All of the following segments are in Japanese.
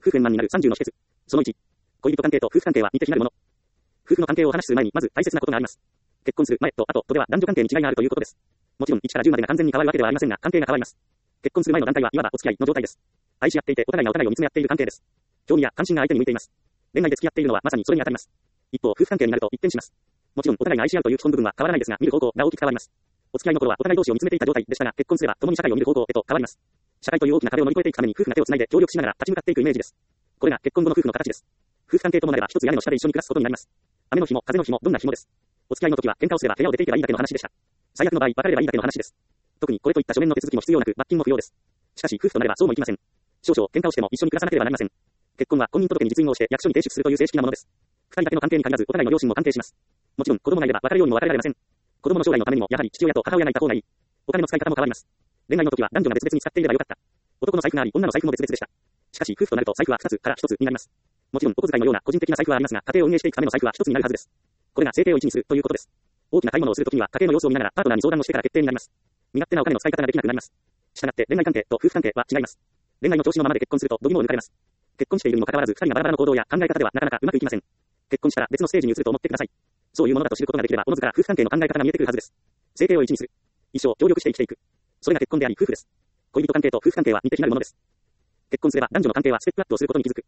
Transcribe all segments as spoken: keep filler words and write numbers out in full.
夫婦円満になるさんじゅうの秘訣。そのいち。恋人関係と夫婦関係は似て非なるもの。夫婦の関係を話しする前にまず大切なことがあります。結婚する前と後とでは男女関係に違いがあるということです。もちろんいちからじゅうまでが完全に変わるわけではありませんが、関係が変わります。結婚する前の段階はいわばお付き合いの状態です。愛し合っていてお互いがお互いを見つめ合っている関係です。興味や関心が相手に向いています。恋愛で付き合っているのはまさにそれに当たります。一方、夫婦関係になると一転します。もちろんお互いが愛し合うという基本部分は変わらないですが、見る方向が大きく変わります。お付き合いの頃はお互い同士を見つめていた状態でしたが、結婚すれば共に社会を見る方向へと変わります。社会という大きな壁を乗り越えていくために夫婦が手をつないで協力しながら立ち向かっていくイメージです。これが結婚後の夫婦の形です。夫婦関係ともなれば一つ屋根の下で一緒に暮らすことになります。雨の日も風の日もどんな日もです。お付き合いの時は喧嘩をすれば部屋を出ていけばいいだけの話でした。最悪の場合別れればいいだけの話です。特にこれといった書面の手続きも必要なく罰金も不要です。しかし夫婦となればそうもいきません。少々喧嘩をしても一緒に暮らさなければなりません。結婚は婚姻届に実印をして役所に提出するという正式なものです。二人だけの関係に限らずお互いの両親も関係します。もちろん子供がいれば別れようにも別れられません。子供の将来のためにもやはり父親と母親がいた方がいい。お金の使い方も変わります。恋愛の時は男女が別々に使っていればよかった。男の財布があり女の財布も別々でした。しかし夫婦となると財布は二つから一つになります。もちろんお小遣いのような個人的な財布はありますが、家庭を運営していくための財布は一つになるはずです。これが生計を一にするということです。大きな買い物をするときには家計の様子を見ながらパートナーに相談をしてから決定になります。身勝手なお金の使い方ができなくなります。したがって恋愛関係と夫婦関係は違います。恋愛の調子のままで結婚すると度肝を抜かれます。結婚しているにもかかわらず二人がバラバラの行動や考え方ではなかなかうまくいきません。結婚したら別のステージに移ると思ってください。そういうものだと知ることができればおのずから夫婦関係の考え方が見えてくるはずです。生計を一にする。一生協力して生きていく。それが結婚であり夫婦です。恋人関係と夫婦関係は似て非なるものです。結婚すれば男女の関係はステップアップをすることに気づく。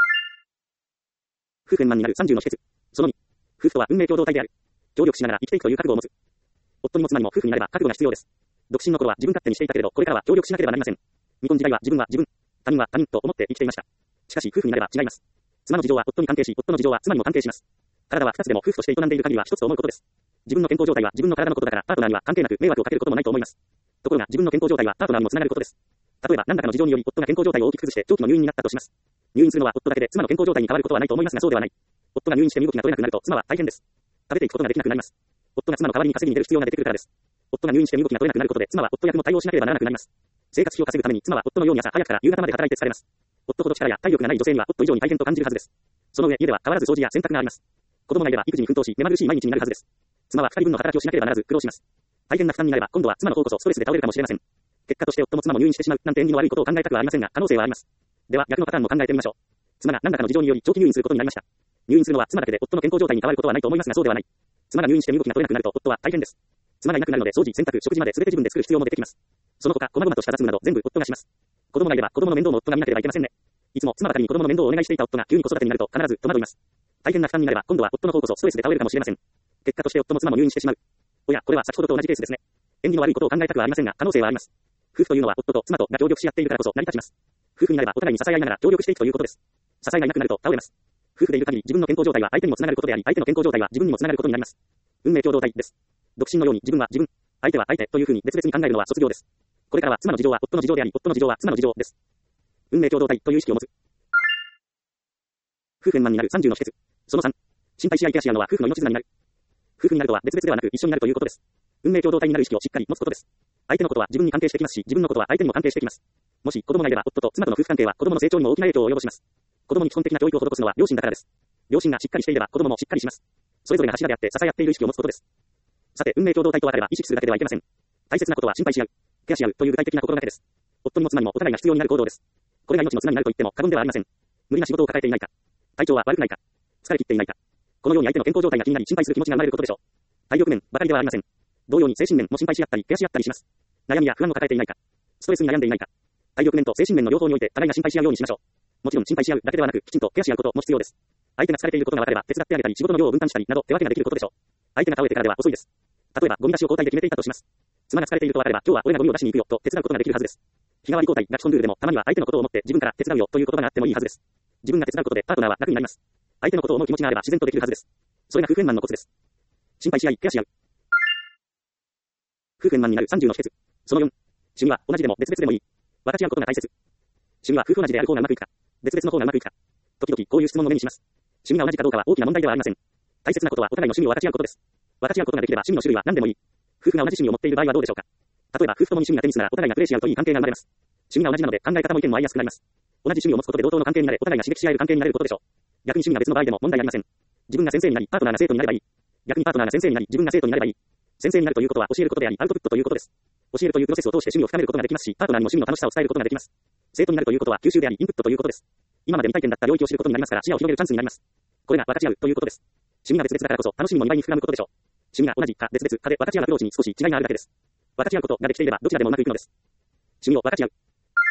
夫婦円満になるさんじゅうの秘訣。そのに。夫婦とは運命共同体である。協力しながら生きていくという覚悟を持つ。夫にも妻にも夫婦になれば覚悟が必要です。独身の頃は自分勝手にしていたけれど、これからは協力しなければなりません。未婚時代は自分は自分、他人は他人と思って生きていました。しかし夫婦になれば違います。妻の事情は夫に関係し、夫の事情は妻にも関係します。体は二つでも夫婦として営んでいる限りは一つと思うことです。自分の健康状態は自分の体のことだからパートナーには関係なく迷惑をかけることもないと思います。ところが自分の健康状態はパートナーにもつながることです。例えば何らかの事情により夫が健康状態を大きく崩して長期の入院になったとします。入院するのは夫だけで妻の健康状態に変わることはないと思いますが、そうではない。夫が入院して身動きが取れなくなると妻は大変です。食べていくことができなくなります。夫が妻の代わりに稼ぎに出る必要が出てくるからです。夫が入院して身動きが取れなくなることで妻は夫役も対応しなければならなくなります。生活費を稼ぐために妻は夫のように朝早くから夕方まで働いて疲れます。夫ほど力や体力がない女性には夫以上に大変と感じるはずです。その上、家では変わらず掃除や洗濯があります。子供がいれば育児に奮闘し、目まぐるしい毎日になるはずです。妻は二人分の働きをしなければならず苦労します。大変な負担になれば今度は妻の方こそストレスで倒れるかもしれません。結果として夫も妻も入院してしまうなんて縁起の悪いことを考えたくはありませんが、可能性はあります。では逆のパターンも考えてみましょう。妻が何らかの事情により長期入院することになりました。入院するのは妻だけで夫の健康状態に変わることはないと思いますが、そうではない。妻が入院して身動きが取れなくなると夫は大変です。妻がいなくなるので掃除、洗濯、食事まで全て自分で作る必要も出てきます。その他、細々とした雑務など全部夫がします。子供がいれば子供の面倒も夫が見なければいけませんね。いつも妻ばかりに子供の面倒をお願いしていた夫が急に子育てになると必ず戸惑います。大変な負担になれば今度は夫の方こそストレスで倒れるかもしれません。結果として夫も妻も入院してしまう。おや、これは先ほどと同じケースですね。縁起の悪いことを考えたくはありませんが、可能性はあります。夫婦というのは夫と妻とが協力し合っているからこそ成り立ちます。夫婦になればお互いに支え合いながら協力していくということです。支えがいなくなると倒れます。夫婦でいる限り自分の健康状態は相手にもつながることであり、相手の健康状態は自分にもつながることになります。運命共同体です。独身のように自分は自分、相手は相手というふうに別々に考えるのは卒業です。これからは妻の事情は夫の事情であり、夫の事情は妻の事情です。運命共同体という意識を持つ。夫婦円満になるさんじゅうの秘訣。そのさん。心配し合いケアし合うのは夫婦の命綱になる。夫婦になるとは別々ではなく一緒になるということです。運命共同体になる意識をしっかり持つことです。相手のことは自分に関係してきますし、自分のことは相手にも関係してきます。もし子供がいれば夫と妻との夫婦関係は子供の成長にも大きな影響を及ぼします。子供に基本的な教育を施すのは両親だからです。両親がしっかりしていれば子供もしっかりします。それぞれが柱であって支え合っている意識を持つことです。さて、運命共同体と分かれば意識するだけではいけません。大切なことは心配し合う、ケアし合うという具体的な心がけです。夫にも妻にもお互いが必要になる行動です。これが命の綱になると言っても過言ではありません。無理な仕事を抱えていないか、体調は悪くないか、疲れ切っていないか、このように相手の健康状態が気になり心配する気持ちが生まれることでしょう。体力面ばかりではありません。同様に精神面も心配し合ったりケアし合ったりします。悩みや不安を抱えていないか、ストレスに悩んでいないか、体力面と精神面の両方において互いが心配し合うようにしましょう。もちろん心配し合うだけではなくきちんとケアし合うことも必要です。相手が疲れていることが分かれば手伝ってあげたり仕事の量を分担したりなど手分けができることでしょう。相手が倒れてからでは遅いです。例えばゴミ出しを交代で決めていたとします。妻が疲れていると分かれば今日は俺がゴミを出しに行くよと手伝うことができるはずです。日替わり交代が基本ルールでもたまには相手のことを思って自分から手伝うよという言葉があってもいいはずです。自分が手伝うことでパートナーは楽になります。相手のことを思う気持ちがあれば自然とできるはずです。それが夫婦円満のコツです。心配し合いケアし合う。夫婦円満になるさんじゅうの秘訣。そのよん。趣味は同じでも別々でもいい。分かち合うことが大切。趣味は夫婦同じである方がうまくいくか、別々の方がうまくいくか。時々こういう質問を目にします。趣味が同じかどうかは大きな問題ではありません。大切なことはお互いの趣味を分かち合うことです。分かち合うことができれば趣味の種類は何でもいい。夫婦が同じ趣味を持っている場合はどうでしょうか。例えば夫婦ともに趣味がテニスならお互いがプレーし合うといい関係が生まれます。趣味が同じなので考え方も意見も合いやすくなります。同じ趣味を持つことで同等の関係になれ、お互いが刺激し合える関係になれることでしょう。逆に趣味が別の場合でも問題ありません。自分が先生になりパートナーが生徒になればいい。逆にパートナーが先生になり自分が生徒になればいい。先生になるということは教えることでありアウトプットということです。教えるというプロセスを通して趣味を深めることができますし、パートナーにも趣味の楽しさを伝えることができます。生徒になるということは吸収でありインプットということです。 今まで未体験だった領域を知ることになりますから視野を広げるチャンスになります。これが分かち合うということです。趣味が別々だからこそ楽しみもにばいに膨らむことでしょう。趣味が同じか別々かで分かち合うアプローチに少し違いがあるだけです。分かち合うことができていればどちらでもうまくいくのです。趣味を分かち合う。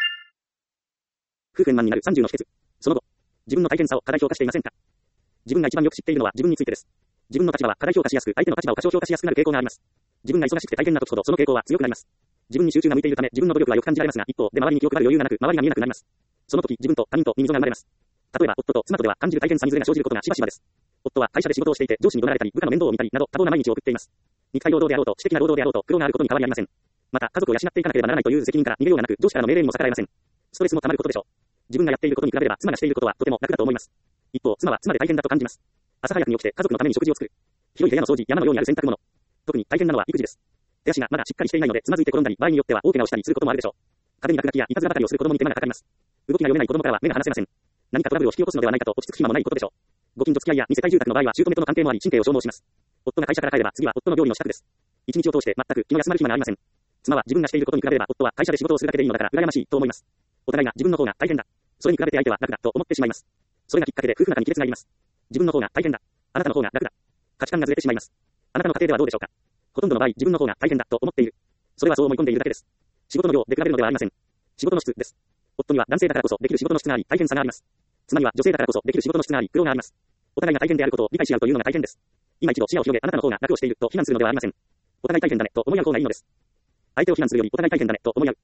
夫婦円満になるさんじゅうの秘訣。その後、自分の大変さを過大評価していませんか？自分が一番よく知っているのは自分についてです。自分の立場は過大評価しやすく、相手の立場を過小評価しやすくなる傾向があります。自分が忙しくて大変な時ほどその傾向は強くなります。自分に集中が向いているため自分の努力はよく感じられますが、一方で周りに気を配る余裕がなく、周りが見えなくなります。その時、自分と他人とに溝が生まれます。例えば、夫と妻とでは感じる大変さにずれが生じることがしばしばです。夫は会社で仕事をしていて上司に怒鳴られたり、部下の面倒を見たりなど多忙な毎日を送っています。肉体労働であろうと、私的な労働であろうと、苦労があることに変わりありません。また、家族を養っていかなければならないという責任から逃げようがなく、上司からの命令にも逆らえません。ストレスも溜まることでしょう。自分がやっていることに比べれば妻がしていることはとても楽だと思います。一方、妻は妻で大変だと感じます。朝早くに起きて家族のために食事を作る。広い部屋の掃除、山のようにある洗濯物。特に大変なのは育児です。手足がまだしっかりしていないのでつまずいて転んだり、場合によっては大怪我をしたりすることもあるでしょう。風に落書きやいたずらばかりをする子供に手間がかかります。動きが読めない子供からは目が離せません。何かトラブルを引き起こすのではないかと落ち着く暇もないことでしょう。ご近所付き合いや二世帯住宅の場合は姑との関係もあり神経を消耗します。夫が会社から帰れば次は夫の料理の支度です。一日を通して全く気の休まる暇がありません。妻は自分がしていることに比べれば夫は会社で仕事をするだけでいいのだから羨ましいと思います。お互いが自分の方が大変だ。それに比べて相手は楽だと思ってしまいます。それがきっかけで夫婦仲に亀裂があります。自分の方が大変だ。あなたの方が楽だ。価値観がずれてしまいます。あなたの家庭ではどうでしょうか。ほとんどの場合自分の方が大変だと思っている。それはそう思い込んでいるだけです。仕事の量で比べるのではありません。仕事の質です。夫には男性だからこそできる仕事の質があり大変さがあります。妻には女性だからこそできる仕事の質があり苦労があります。お互いが大変であることを理解し合うというのが大変です。今一度視野を広げあなたの方が楽をしていると非難するのではありません。お互い大変だねと思い合う方がいいのです。相手を非難するよりお互い大変だねと思い合う。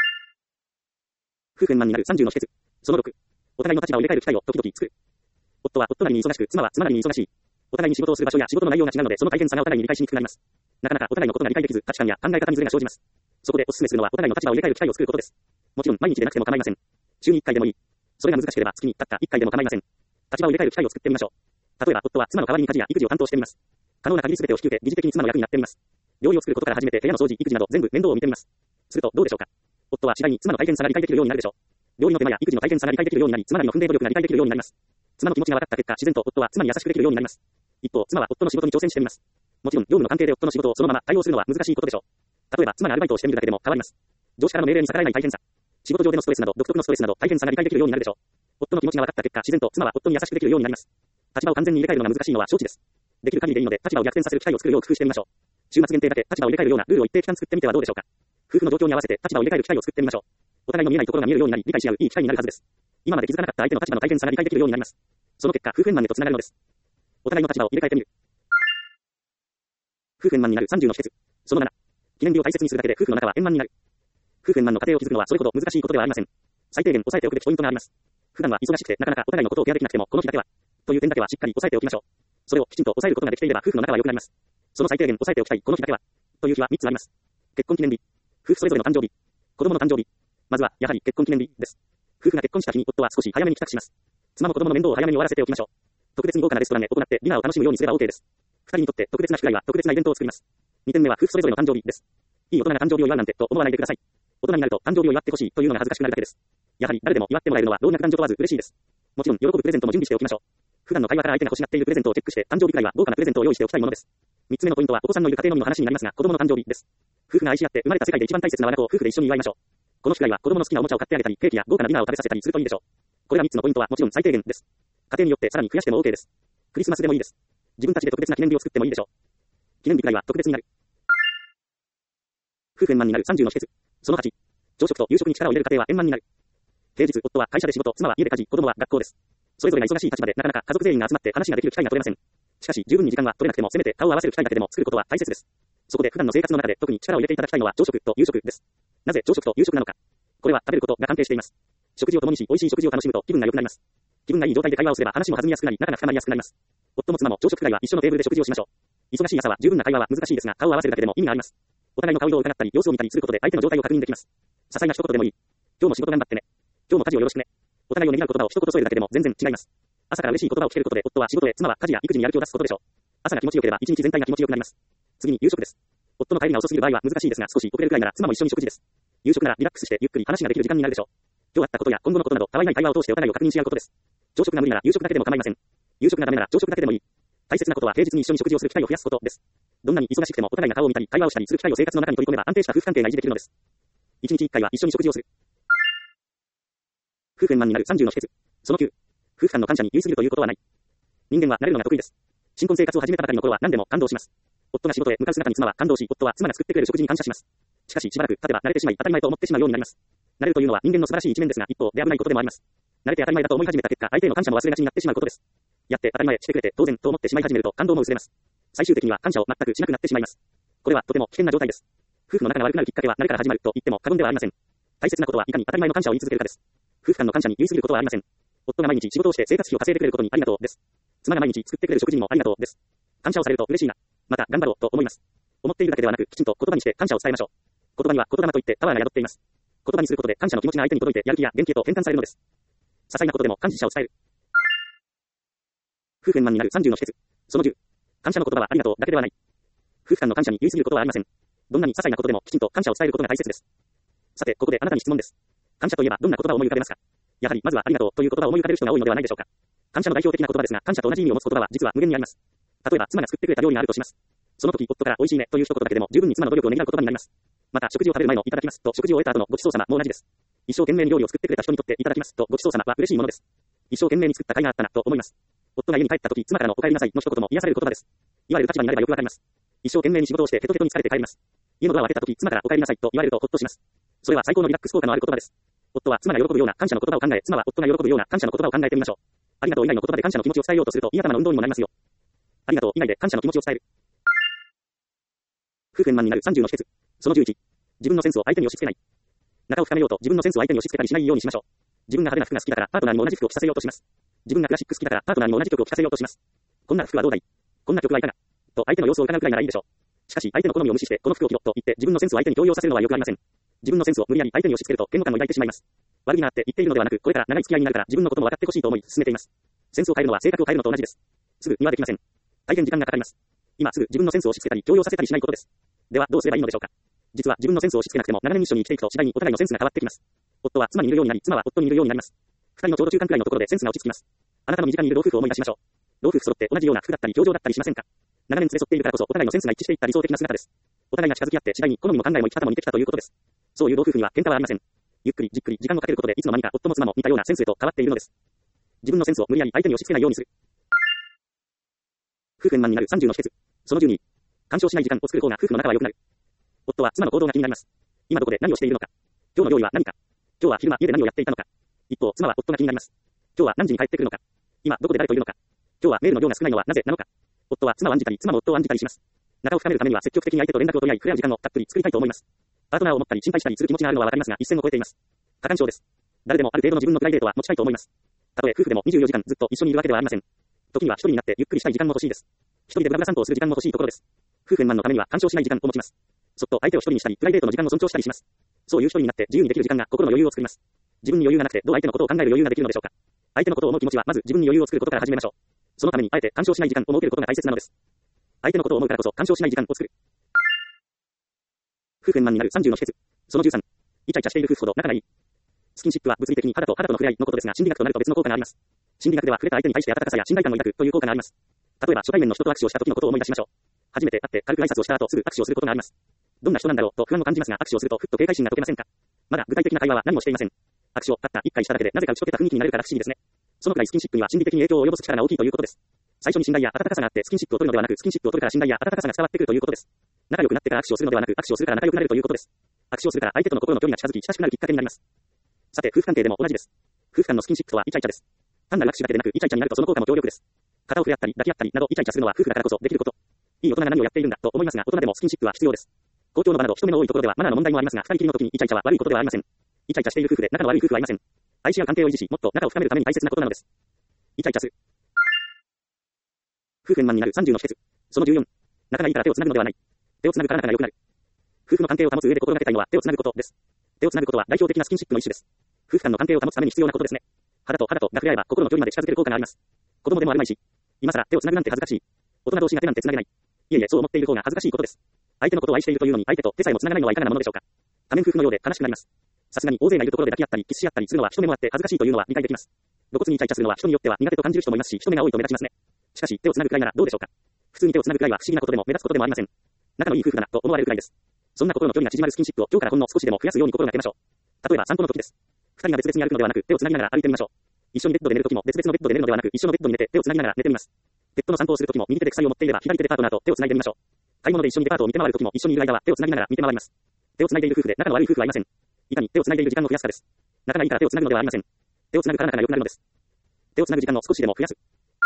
夫婦円満になるさんじゅうの秘訣。そのろく。お互いの立場を入れ替える機会を時々作る。夫は夫なりに忙しく、妻は妻なりに忙しい。お互いに仕事をする場所や仕事の内容が違うので、その大変さがお互いに理解しにくくなります。なかなかお互いのことが理解できず、価値観や考え方にずれが生じます。そこでお勧めするのはお互いの立場を入れ替える機会を作ることです。もちろん毎日でなくても構いません。週にいっかいでもいい。それが難しければ月にたったいっかいでも構いません。立場を入れ替える機会を作ってみましょう。例えば夫は妻の代わりに家事や育児を担当しています。可能な限り全てを引き受け、疑似的に妻の役になってみます。料理を作ることから始めて部屋の掃除、育児など全部面倒を見てみます。するとどうでしょうか。夫は次第に妻の大変さが理解できるようになるでしょう。料理の手間や育児の大変さが理解できるようになり、妻なりの奮励努力が理解できるようになります。妻の気持ちが分かった結果、自然と夫は妻に優しくできるようになります。一方、妻は夫の仕事に挑戦してみます。もちろん、業務の関係で夫の仕事をそのまま対応するのは難しいことでしょう。例えば、妻がアルバイトをしてみるだけでも変わります。上司からの命令に逆らえない大変さ。仕事上でのストレスなど、独特のストレスなど、大変さが理解できるようになるでしょう。夫の気持ちが分かった結果、自然と妻は夫に優しくできるようになります。立場を完全に入れ替えるのが難しいのは承知です。できる限りでいいので、立場を逆転させる機会を作るよう工夫してみましょう。週末限定だけ立場を入れ替えるようなルールを一定期間作ってみてはどうでしょうか。夫婦の状況に合わせて立場を入れ替える機会を作ってみましょう。お互いの見えないところが見えるようになり、理解し合ういい機会になるはずです。今まで気づかなかった相手の立場の大変さが理解できるようになります。その結果、夫婦円満へとつながるのです。お互いの立場を入れ替えてみる。夫婦円満になるさんじゅうの秘訣。そのなな。記念日を大切にするだけで夫婦の仲は円満になる。夫婦円満の家庭を築くのはそれほど難しいことではありません。最低限押さえておくべきポイントがあります。普段は忙しくてなかなかお互いのことをケアできなくても、この日だけは、という点だけはしっかり押さえておきましょう。それをきちんと抑えることができていれば夫婦の仲は良くなります。その最低限抑えておきたいこの日だけは、という日はみっつあります。結婚記念日、夫婦それぞれの誕生日、子供の誕生日。まずはやはり結婚記念日です。夫婦が結婚した日に夫は少し早めに帰宅します。妻も子供の面倒を早めに終わらせておきましょう。特別に豪華なレストランへ行ってディナーを楽しむようにすれば OK です。二人にとって特別な機会は特別なイベントを作ります。二点目は夫婦それぞれの誕生日です。いい大人が誕生日を祝うなんてと思わないでください。大人になると誕生日を祝ってほしいというのが恥ずかしくなるだけです。やはり誰でも祝ってもらえるのは老若男女問わず嬉しいです。もちろん喜ぶプレゼントも準備しておきましょう。普段の会話から相手が欲しがっているプレゼントをチェックして誕生日くらいは豪華なプレゼントを用意しておきたいものです。三つ目のポイントはお子さんのいる家庭のみの話になりますが、子供の誕生日です。夫婦が愛し合って生まれた世界で一番大切な我が子を夫婦で一緒に祝いましょう。この機会は子供の好きなおもちゃを買ってあげたり、ケーキや豪華なディナーを食べさせたりするといいでしょう。これらみっつのポイントはもちろん最低限です。家庭によってさらに増やしても OK です。クリスマスでもいいです。自分たちで特別な記念日を作ってもいいでしょう。記念日くらいは特別になる。夫婦円満になるさんじゅうの秘訣。そのはち。朝食と夕食に力を入れる家庭は円満になる。平日、夫は会社で仕事、妻は家で家事、子供は学校です。それぞれが忙しい立場でなかなか家族全員が集まって話ができる機会が取れません。しかし十分に時間が取れなくてもせめて顔を合わせる機会だけでも作ることは大切です。そこで普段の生活の中で特に力を入れていただきたいのは朝食と夕食です。なぜ朝食と夕食なのか。これは食べることが関係しています。食事を共にし、美味しい食事を楽しむと気分が良くなります。気分がいい状態で会話をすれば話も弾みやすくなり、仲が深まりやすくなります。夫も妻も朝食くらいは一緒のテーブルで食事をしましょう。忙しい朝は十分な会話は難しいですが、顔を合わせるだけでも意味があります。お互いの顔色を伺ったり、様子を見たりすることで相手の状態を確認できます。些細な一言でもいい。今日も仕事頑張ってね。今日も家事をよろしくね。お互いをねぎらう言葉を一言添えるだけでも全然違います。朝から嬉しい言葉を聞けることで、夫は仕事で、妻は家事や育児にやる気を出すことでしょう。朝が気持ちよければ一日全体が気持ちよくなります。次に夕食です。夫の帰りが遅すぎる場合は難しいですが、少し遅れるくらいなら妻も一緒に食事です。夕食ならリラックスしてゆっくり話ができる時間になるでしょう。今日あったことや今後のことなど、たわいない会話を通してお互いを確認し合うことです。朝食が無理なら夕食だけでも構いません。夕食がダメなら朝食だけでもいい。大切なことは平日に一緒に食事をする機会を増やすことです。どんなに忙しくてもお互いが顔を見たり会話をしたりする機会を生活の中に取り込めば安定した夫婦関係が維持できるのです。一日一回は一緒に食事をする。夫婦円満になるさんじゅうの秘訣。 そのきゅう、夫婦間の感謝に酔いすぎるということはない。人間は慣れるのが得意です。新婚生活を始めたばかりの頃は何でも感動します。夫が仕事へ向かう姿に妻は感動し、夫は妻が作ってくれる食事に感謝します。しかししばらく経てば慣れてしまい当たり前と思ってしまうようになります。慣れるというのは人間の素晴らしい一面ですが、一方で危ないことでもあります。慣れて当たり前だと思い始めた結果、相手への感謝も忘れがちになってしまうことです。やって当たり前してくれて当然と思ってしまい始めると感動も薄れます。最終的には感謝を全くしなくなってしまいます。これはとても危険な状態です。夫婦の仲が悪くなるきっかけは慣れから始まると言っても過言ではありません。大切なことはいかに当たり前の感謝を言い続けるかです。夫婦間の感謝に酔いすぎることはありません。夫が毎日仕事をして生活費を稼いでくれることにありがとうです。妻が毎日作ってくれる食事にもありがとうです。感謝をされると嬉しいな。また頑張ろうと思います。思っているだけではなく、きちんと言葉にして感謝を伝えましょう。言葉には言霊といってパワーが宿っています。言葉にすることで感謝の気持ちが相手に届いてやる気や元気へと変換されるのです。些細なことでも感謝を伝える。夫婦円満になるさんじゅうの秘訣。そのじゅう。感謝の言葉はありがとうだけではない。夫婦間の感謝に酔いすぎることはありません。どんなに些細なことでもきちんと感謝を伝えることが大切です。さて、ここであなたに質問です。感謝といえばどんな言葉を思い浮かべますか？やはりまずはありがとうという言葉を思い浮かべる人が多いのではないでしょうか。感謝の代表的な言葉ですが、感謝と同じ意味を持つ言葉は実は無限にあります。例えば妻が作ってくれた料理があるとします。その時夫から美味しいねという一言だけでも十分に妻の努力をねぎらう言葉になります。また食事を食べる前のいただきますと食事を終えた後のごちそうさまも同じです。一生懸命に料理を作ってくれた人にとっていただきますとごちそうさまは嬉しいものです。一生懸命に作った甲斐があったなと思います。夫が家に帰った時妻からのお帰りなさいの一言も癒される言葉です。言われる立場になればよくわかります。一生懸命に仕事をしてテトテトに疲れて帰ります。家のドアを開けた時妻からお帰りなさいと言われるとほっとします。それは最高のリラックス効果のある言葉です。夫は妻が喜ぶような感謝の言葉を考え、妻は夫が喜ぶような感謝の言葉を考えてみましょう。ありがとう以外の言葉で感謝の気持ちを伝えようとすると、いい頭の運動にもなりますよ。ありがとう以外で感謝の気持ちを伝える。夫婦円満になるさんじゅうの秘訣。そのじゅういち。自分のセンスを相手に押し付けない。仲を深めようと自分のセンスを相手に押し付けたりしないようにしましょう。自分が派手な服が好きだからパートナーにも同じ服を着させようとします。自分がクラシック好きだからパートナーにも同じ曲を聴かせようとします。こんな服はどうだい？こんな曲はいかが？と相手の様子を伺うくらいならいいでしょう。しかし相手の好みを無視してこの服を着ろと言って自分のセンスを相手に強要させるのはよくありません。自分のセンスを無理やり相手に押し付けると嫌悪感を抱いてしまいます。悪気があって言っているのではなく、これから長い付き合いになるから自分のことも分かってほしいと思い進めています。センスを変えるのは性格を変えるのと同じです。すぐにはできません。大変時間がかかります。今すぐ自分のセンスを押し付けたり強要させたりしないことです。ではどうすればいいのでしょうか。実は自分のセンスを押し付けなくても長年一緒に生きていくと次第にお互いのセンスが変わってきます。夫は妻にいるようになり、妻は夫にいるようになります。二人のちょうど中間くらいのところでセンスが落ち着きます。あなたの身近にいる老夫婦を思い出しましょう。老夫婦揃って同じような服だったり表情だったりしませんか。長年連れ添っているからこそお互いのセンスが一致していった理想的な姿です。お互いが近づき合って次第に好みも考えも生き方も似てきたということです。そういう老夫婦には喧嘩はありません。ゆっくりじっくり時間をかけることでいつの間にか夫も妻も似たようなセンスへと変わっているのです。自分のセンスを無理やり相手に押し付けないようにする。夫婦円満になるさんじゅうの秘訣。そのじゅうに。干渉しない時間を作る方が夫婦の仲は良くなる。夫は妻の行動が気になります。今どこで何をしているのか。今日の料理は何か。今日は昼間家で何をやっていたのか。一方、妻は夫が気になります。今日は何時に帰ってくるのか。今どこで誰といるのか。今日はメールの量が少ないのはなぜなのか。夫は妻を案じたり、妻も夫を案じたりします。仲を深めるためには積極的に相手と連絡を取り合い、触れ合う時間をたっぷり作りたいと思います。パートナーを思ったり心配したりする気持ちがあるのはわかりますが、一線を越えています。過干渉です。誰でもある程度の自分のプライベートは持ちたいと思います。たとえ夫婦でもにじゅうよじかんずっと一緒にいるわけではありません。時には一人になってゆっくりしたい時間も欲しいです。一人でブラブラ散歩をする時間も欲しいところです。夫婦円満のためには干渉しない時間を持ちます。そっと相手を一人にしたり、プライベートの時間を尊重したりします。そういう一人になって自由にできる時間が心の余裕を作ります。自分に余裕がなくてどう相手のことを考える余裕ができるのでしょうか。相手のことを思う気持ちはまず自分に余裕を作ることから始めましょう。そのためにあえて干渉しない時間を設けることが大切なのです。相手のことを思うからこそ干渉しない時間を作る。夫婦円満になるさんじゅうの秘訣。そのじゅうさん。イチャイチャしている夫婦ほど仲がいい。スキンシップは物理的に肌と肌との触れ合いのことですが、心理学となると別の効果があります。心理学では触れた相手に対して温かさや信頼感を抱くという効果があります。例えば初対面の人と握手をした時のことを思い出しましょう。初めて会って軽く挨拶をした後すぐ握手をすることがあります。どんな人なんだろうと不安を感じますが、握手をするとふっと警戒心が解けませんか。まだ具体的な会話は何もしていません。握手をたったいっかいしただけでなぜか打ち解けた雰囲気になるから不思議ですね。そのくらいスキンシップには心理的に影響を及ぼす力が大きいということです。最初に信頼や温かさがあってスキンシップを取るのではなく、スキンシップを取るから信頼や温かさが伝わってくるということです。仲良くなってから握手をするのではなく、握手をするから仲良くなれるということです。握手をするから相手との心の距離が近づき親しくなるきっかけになります。さて夫婦関係でも同じです。夫婦間のスキンシップとはイチャイチャです。単なる握手だけでなくイチャイチャになるとその効果も強力です。肩を触れ合ったり抱き合ったりなどイチャイチャするのは夫婦だからこそできること。いい大人が何をやっているんだと思いますが、大人でもスキンシップは必要です。公共の場など人目の多いところではマナーの問題もありますが、二人きりの時にイチャイチャは悪いことではありません。イチャイチャしている夫婦で仲の悪い夫婦はいません。愛し合う関係を維持し、もっと仲を深めるために大切なことなのです。イチャイチャする。夫婦円満になるさんじゅうの秘訣。そのじゅうよん。仲がいいから手をつなぐのではない。手をつなぐから仲が良くなる。夫婦の関係を保つ上で心がけたいのは手をつなぐことです。手をつなぐことは代表的なスキンシップの一種です。夫婦間の関係を保つために必要なことですね。肌と肌とが触れ合えば心の距離まで近づける効果があります。子供でもあるまいし、今更手をつなぐなんて恥ずかしい。大人同士が手なんてつなげない。いえいえ、そう思っている方が恥ずかしいことです。相手のことを愛しているというのに相手と手さえもつながないのはいかがなものでしょうか。仮面夫婦のようで悲しくなります。さすがに大勢がいるところで抱き合ったりキスし合ったりするのは人目もあって恥ずかしいというのは理解できます。露骨にイチャイチャするのは人によっては苦手と感じる人もいますし、人目が多いと目立ちますね。しかし手をつなぐくらいならどうでしょうか。普通に手をつなぐくらいは不思議なことでも目立つことでもありません。仲のいい夫婦だなと思われるくらいです。そんな心の距離が縮まるスキンシップを今日からほんの少しでも増やすように心がけましょう。例えば散歩の時です。二人が別々に歩くのではなく手をつなぎながら歩いてみましょう。 一緒にベッドで寝るときも別々のベッドで寝るのではなく、一緒のベッドに寝て手をつなぎながら寝てみます。ペットの散歩をするときも右手で鎖を持っていれば左手でパートナーと手をつないでみましょう。買い物で一緒にデパートを見て回るときも一緒にいる間は手をつなぎながら見て回ります。手をつないでいる夫婦で仲の悪い夫婦はいません。いかに手をつないでいる時間を増やすかです。仲がいいから手をつなぐのではありません。手をつなぐから仲が良くなるのです。手をつなぐ時間を少しでも増やす。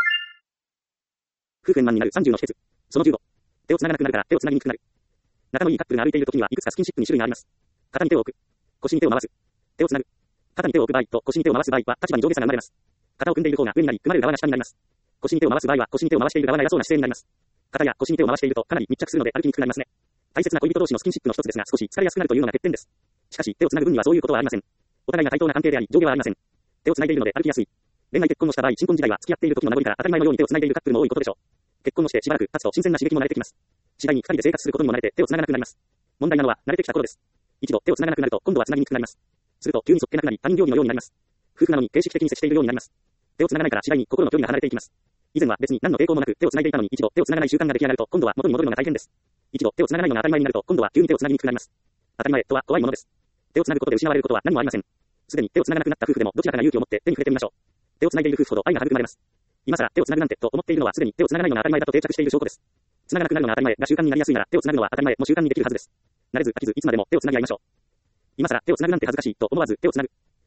夫婦円満になるさんじゅうの秘訣。そのじゅうご。手をつながなくなるから手をつなぎにくくなる。仲のいいカップルが歩いているときにはいくつかスキンシップに種類があります。肩に手を置く。腰に手を回す。手をつなぐ。肩に手を置く場合と腰に手を回す場合は立場に上下差が生まれます。肩を組んでいる方が上になり、組まれる側が下になります。腰に手を回す場合は腰に手を回している側が偉そうな姿勢になります。肩や腰に手を回しているとかなり密着するので歩きにくくなりますね。大切な恋人同士のスキンシップの一つですが少し疲れやすくなるというのが欠点です。しかし手をつなぐ分にはそういうことはありません。お互いが対等な関係であり上下はありません。手をつないでいるので歩きやすい。恋愛結婚をした場合、新婚時代は付き合っている時の名残から当たり前のように手をつないでいるカップルも多いことでしょう。結婚をしてしばらく経つと新鮮な刺激も慣れてきます。次第に二人で生活することにも慣れて手をつながなくなります。問題なのは慣れてきた頃です。一度手をつながなくなると今度はつなぎにくくなります。すると急にそっけなくなり他人行儀のようになります。夫婦なのに形式的に接しているようになります。手をつながないから次第に心の距離が離れていきます。以前は別に何の抵抗もなく手をつないでいたのに一度手をつながない習慣が出来上がると今度は元に戻るのが大変です。一度手をつながないのが当たり前になると今度は急に手をつなぎにくくなります。当たり前とは怖いものです。手をつなぐことで失われることは何もありません。すでに手をつながなくなった夫婦でもどちらかが勇気を持って手に触れてみましょう。手をつないでいる夫婦ほど愛が育まれます。今更手をつなぐなんてと思っているのはすでに手をつながないのが当たり前だと定着している証拠です。つながなくなるのが当たり前が習慣になりやすいなら手をつなぐのは当たり前も習慣にできるはずです。慣れず飽きずいつまでも手をつなぎ合いましょう。今更手をつなぐなんて恥ずかしいと思わず手をつなぐ。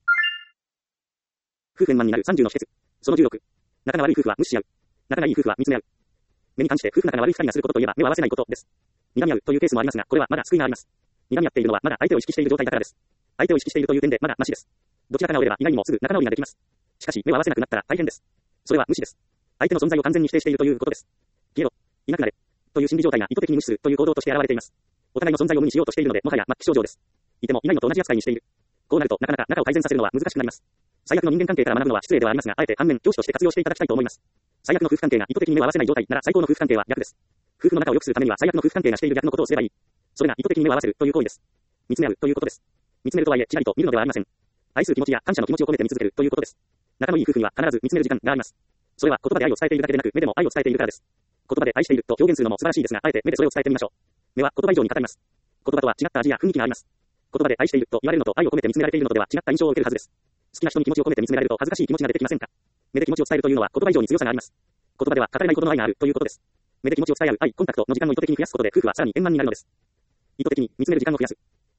夫婦円満になるさんじゅうの秘訣。そのじゅうろく。仲が悪い夫婦は無視し合う。仲がいい夫婦は見つめ合う。目に関して夫婦仲が悪い二人がすることといえば目を合わせないことです。睨み合うというケースもありますが、これはまだ救いがあります。睨み合っているのはまだ相手を意識している状態だからです。相手を意識しているという点でまだマシです。どちらかが折れば意外にもすぐ仲直りができます。しかし目を合わせなくなったら大変です。それは無視です。相手の存在を完全に否定しているということです。消えろ、いなくなれという心理状態が意図的に無視するという行動として現れています。お互いの存在を無にしようとしているのでもはや末期症状です。いてもいないのと同じ扱いにしている。こうなるとなかなか仲を改善させるのは難しくなります。最悪の人間関係から学ぶのは失礼ではありますが、あえて反面教師として活用していただきたいと思います。最悪の夫婦関係が意図的に目を合わせない状態なら最高の夫婦関係は逆です。夫婦の仲を良くするためには最悪の夫婦関係がしている逆のことをすればいい。それが意図的に目を合わせるという行為です。見つめ合うということです。見つめるとはいえちらりと見るのではありません。愛する気持ちや感謝の気持ちを込めて見続けるということです。仲のいい夫婦には必ず見つめる時間があります。それは言葉で愛を伝えているだけでなく目でも愛を伝えているからです。言葉で愛していると表現するのも素晴らしいですが、あえて目でそれを伝えてみましょう。目は言葉以上に語ります。言葉とは違った味や雰囲気があります。言葉で愛していると言われるのと愛を込めて見つめられているのとでは違った印象を受けるはずです。好きな人に気持ちを込めて見つめられると恥ずかしい気持ちが出てきませんか？目で気持ちを伝えるというのは言葉以上に強さがあります。言葉では語れないほどの愛があるということです。目で気持ちを伝え合う愛、コンタクトの時間を意図的に増やすことで夫婦はさらに円満になるのです。意図的に見つめる時間を増やす。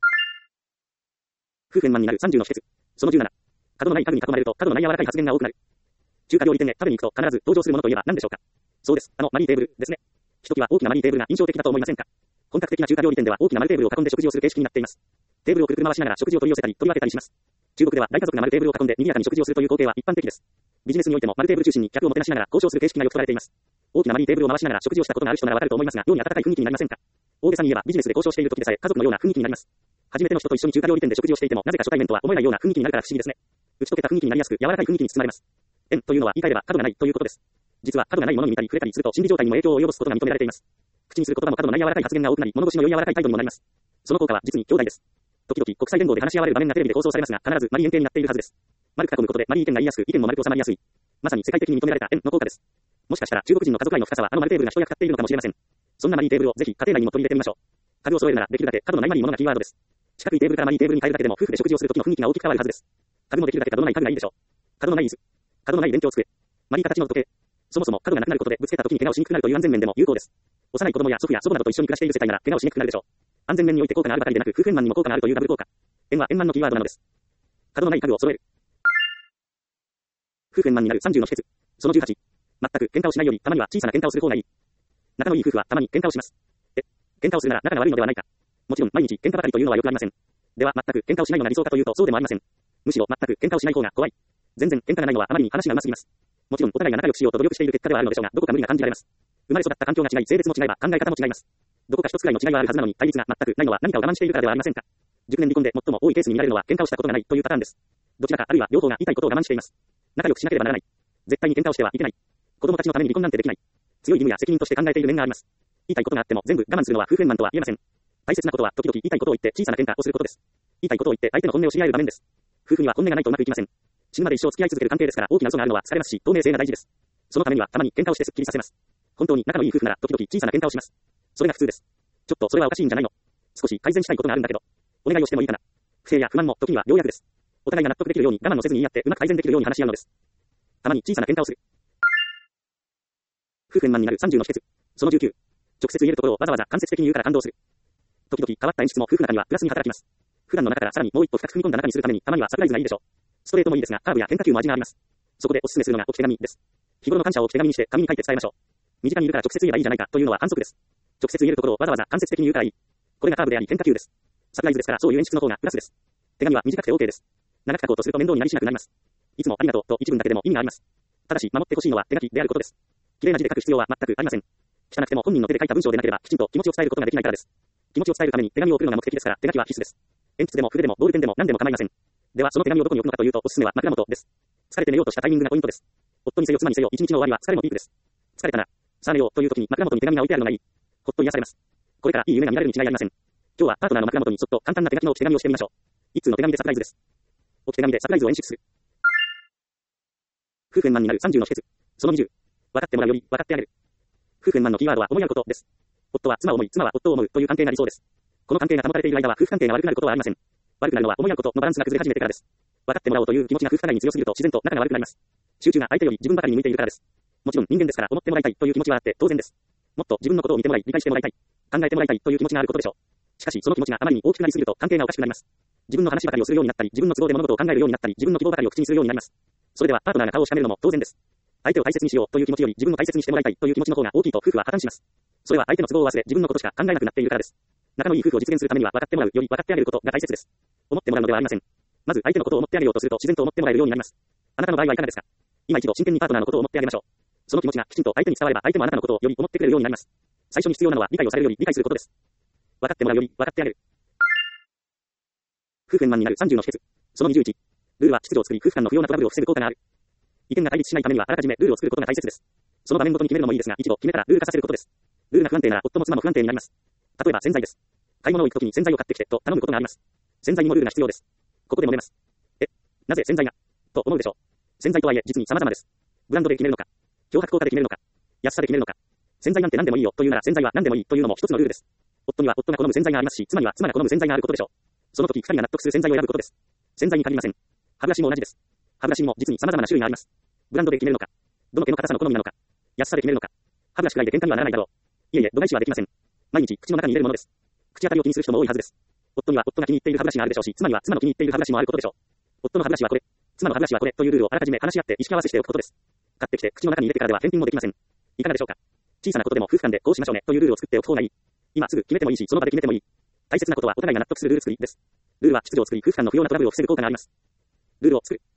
夫婦円満になるさんじゅうの秘訣。そのじゅうなな。角のない家具に囲まれると角のない柔らかい発言が多くなる。中華料理店へ食べに行くと必ず登場するものといえば何でしょうか？そうです。あのマリーテーブルですね。ひときわ大きなマリーテーブルが印象的だと思いませんか？本格的な中華料理店では大きな丸テーブルを囲んで食事をする形式になっています。テーブルをくるくる回しながら食事を取り寄せたり取り分けたりします。中国では大家族が丸テーブルを囲んで賑やかに食事をするという光景は一般的です。ビジネスにおいても丸テーブル中心に客をもてなしながら交渉する形式がよく取られています。大きなマリーテーブルを回しながら食事をしたことがある人ならわかると思いますが、妙に温かい雰囲気になりませんか？大げさに言えばビジネスで交渉している時でさえ家族のような雰囲気になります。初めての人と一緒に中華料理店で食事をしていてもなぜか初対面とは思えないような雰囲気になるから不思議ですね。打ち解けた雰囲気になりやすく柔らかい雰囲気に包まれます。円というのは言い換えれば角がないということです。実は角がないものに見たり触れたりすると心理状態にも影響を及ぼすことが認められています。口にする言葉も角のない柔らかい発言が多くなり物腰のより柔らかい態度にもなります。その効果は実に強大です。時々国際連合で話し合われる場面がテレビで放送されますが必ずマリ円形になっているはずです。丸く囲むことでマリー意見が言いやすく意見も丸く収まりやすい。まさに世界的に認められた円の効果です。もしかしたら中国人の家族愛の深さはあの丸テーブルが一役買っているのかもしれません。そんなマリーテーブルをぜひ家庭内にも取り入れてみましょう。家具を揃えるならできるだけ角のないマリーものがキーワードです。四角いテーブルからマリーテーブルに変えるだけでも夫婦で食事をするときの雰囲気が大きく変わるはずです。家具もできるだけ角のない家具がいいでしょう。角のない椅子、角のない勉強机、マリー形の時計。そもそも角がなくなることでぶつけた時に怪我をしにくくなるという安全面でも有効です。幼い子供や祖父や祖母などと一緒に暮らしている世帯なら怪我をしにくくなるでしょう。安全面において効果があるばかりでなく夫婦円満にも効果があるというダブル効果。円は円満のキーワードなのです。角のない家具を揃える。夫婦円満になるさんじゅうの秘訣。そのじゅうはち。全く喧嘩をしないよりたまには小さな喧嘩をする方がいい。仲のいい夫婦はたまに喧嘩をします。え、喧嘩をするなら仲が悪いのではないか。もちろん毎日喧嘩ばかりというのはよくありません。では全く喧嘩をしないのが理想かというとそうでもありません。むしろ全く喧嘩をしない方が怖い。全然喧嘩がないのはあまりに話がうますぎます。もちろんお互いが仲良くしようと努力している結果ではあるのでしょうが、どこか無理が感じられます。生まれ育った環境が違い、性別も違えば考え方も違います。どこか一つくらいの違いはあるはずなのに対立が全くないのは何かを我慢しているからではありませんか。熟年離婚で最も多いケースに見られるのは喧嘩をしたことがないというパターンです。どちらかあるいは両方が言いたいことを我慢しています。仲良くしなければならない。絶対に喧嘩をしてはいけない。子供たちのために離婚なんてできない。強い義務や責任として考えている面があります。言いたいことがあっても全部我慢するのは夫婦円満とは言えません。大切なことは時々言いたいことを言って小さな喧嘩をすることです。言いたいことを言って相手の本音を知り合える場面です。夫婦には本音がないとうまくいきません。死ぬまで一生付き合い続ける関係ですから大きな嘘があるのは疲れますし透明性が大事です。そのためにはたまに喧嘩をしてスッキリさせます。本当に仲のいい夫婦なら時々小さな喧嘩をします。それが普通です。ちょっとそれはおかしいんじゃないの。少し改善したいことがあるんだけど、お願いをしてもいいかな。不正や不満も時には良薬です。お互いが納得できるように我慢をせずに言い合ってうまく改善できるように話し合うのです。 たまに小さな喧嘩をする。夫婦円満になるさんじゅうの秘訣。そのじゅうきゅう。直接言えるところをわざわざ間接的に言うから感動する。時々変わった演出も夫婦仲にはプラスに働きます。普段の中からさらにもう一歩深く踏み込んだ中にするためにたまにはサプライズがいいでしょう。ストレートもいいですが、カーブや変化球も味があります。そこでおすすめするのが置き手紙です。日頃の感謝を置き手紙にして紙に書いて伝えましょう。身近にいるから直接言えばいいじゃないかというのは反則です。直接言えるところをわざわざ間接的に言うからいい。これがカーブであり変化球です。サプライズですからそういう演出の方がプラスです。手紙は短くて OK です。長く書こうとすると面倒になりしなくなります。いつもありがとうと一文だけでも意味があります。ただし守ってほしいのは手書きであることです。綺麗な字で書く必要は全くありません。汚くても本人の手で書いた文章でなければきちんと気持ちを伝えることができないからです。気持ちを伝えるために手紙を送るのが目的ですから手書きは必須です。鉛筆でも筆でもボールペンでも何でも構いません。ではその手紙をどこに置くのかというとおすすめは枕元です。疲れて寝ようとしたタイミングがポイントです。夫にせよ妻にせよ一日の終わりは疲れのピークです。疲れたな。さあ寝ようという時に枕元に手紙が置いてあるのがいい。ほっと癒されます。これからいい夢が見られるに違いありません。今日はパートナーの枕元にそっと簡単な手書きの置き手紙をしてみましょう。一通の手紙でサプライズです。置き手紙でサプライズを演出する。夫婦円満になるさんじゅうの秘訣。そのにじゅう。分かってもらうより分かってあげる。夫婦円満のキーワードは思い合うことです。夫は妻を思い、妻は夫を思うという関係が理想です。この関係が保たれている間は夫婦関係が悪くなることはありません。悪くなるのは思い合うことのバランスが崩れ始めてからです。分かってもらおうという気持ちが夫婦互いに強すぎると自然と仲が悪くなります。集中が相手より自分ばかりに向いているからです。もちろん人間ですから思ってもらいたいという気持ちはあって当然です。もっと自分のことを見てもらい、理解してもらいたい、考えてもらいたいという気持ちがあることでしょう。しかしその気持ちがあまりに大きくなりすぎると関係がおかしくなります。自分の話ばかりをするようになったり、自分の都合で物事を考えるようになったり、自分の希望ばかりを口にするようになります。それではパートナーが顔をしかめるのも当然です。相手を大切にしようという気持ちより自分を大切にしてもらいたいという気持ちの方が大きいと夫婦は破綻します。それは相手の都合を忘れ自分のことしか考えなくなっているからです。仲のいい夫婦を実現するためには分かってもらうより分かってあげることが大切です。思ってもらうのではありません。まず相手のことを思ってあげようとすると自然と思ってもらえるようになります。あなたの場合はいかがですか？今一度真剣にパートナーのことを思ってあげましょう。その気持ちがきちんと相手に伝われば相手もあなたのことをより思ってくれるようになります。最初に必要なのは理解をされるより理解することです。分かってもらうより分かってあげる。夫婦円満になるさんじゅうの秘訣。そのにじゅういち。ルールは秩序を作り夫婦間の不要なトラブルを防ぐ効果がある。意見が対立しないためにはあらかじめルールを作ることが大切です。その場面ごとに決めるのもいいですが、一度決めたらルール化させることです。ルールが不安定なら夫も妻も不安定になります。例えば洗剤です。買い物を行くときに洗剤を買ってきてと頼むことがあります。洗剤にもルールが必要です。ここでも出ます。え、なぜ洗剤がと思うでしょう。洗剤とはいえ実に様々です。ブランドで決めるのか、漂白効果で決めるのか、安さで決めるのか。洗剤なんて何でもいいよというなら洗剤は何でもいいというのも一つのルールです。夫には夫が好む洗剤がありますし、妻には妻が好む洗剤があることでしょう。その時二人が納得する洗剤を選ぶことです。洗剤に限りません。歯ブラシも同じです。歯ブラシにも実に様々な種類があります。ブランドで決めるのか、どの毛の硬さの好みなのか、安さで決めるのか。歯ブラシくらいで喧嘩にはならないだろう。いえいえ、度外視はできません。毎日口の中に入れるものです。口当たりを気にする人も多いはずです。夫には夫が気に入っている歯ブラシがあるでしょうし、妻には妻の気に入っている歯ブラシもあることでしょう。夫の歯ブラシはこれ、妻の歯ブラシはこれというルールをあらかじめ話し合って意識合わせしておくことです。買ってきて口の中に入れてからでは返品もできません。いかがでしょうか。小さなことでも夫婦間でこうしましょうねというルールを作っておく方がいい。今すぐ決めてもいいし、その場で決めてもいい。大切なことはお互いが納得するルール作りです。ルールは秩序を作り夫婦間の不要なトラブルを防ぐ効果があります。ルールを作る。